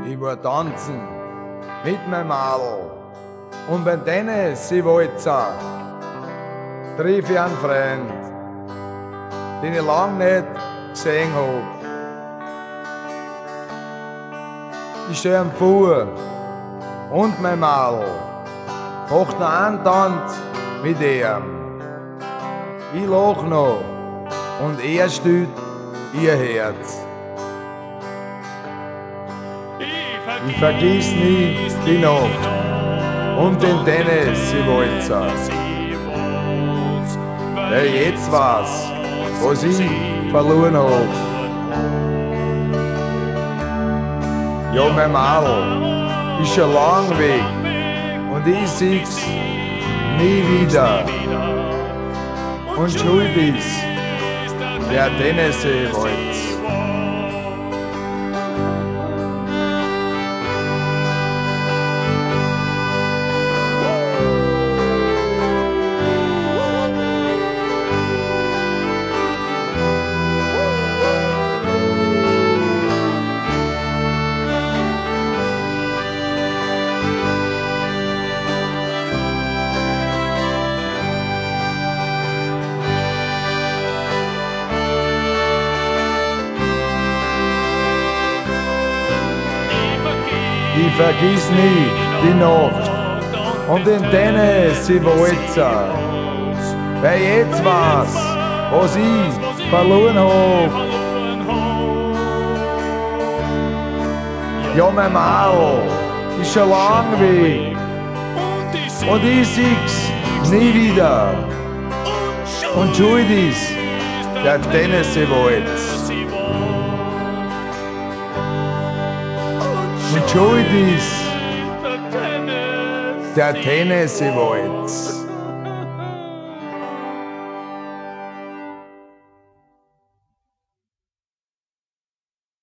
Ich war tanzen mit meinem Madel und beim Tennis, ich Walzer, triff ich einen Freund, den ich lang nicht gesehen hab. Ich steh ihm vor und mein Madel macht noch einen Tanz mit ihm. Ich lach noch und er stützt ihr Herz. Ich vergiss nie die Nacht und den Tennis im Walzer. Wer jetzt weiß, was ich verloren hab. Ja, mein Madel ist schon lang weg und ich sieh's nie wieder. Und schuld ist der Tennisseewalz. Ich vergiss nie die Nacht und den Tennis im Walzer. Wer jetzt weiß, was ich verloren hab. Ja, mein Madel ist schon lang weg und ich sieh's nie wieder. Und schuld ist der Tennis im Walzer. Und schuld ist der Tennis im Walz.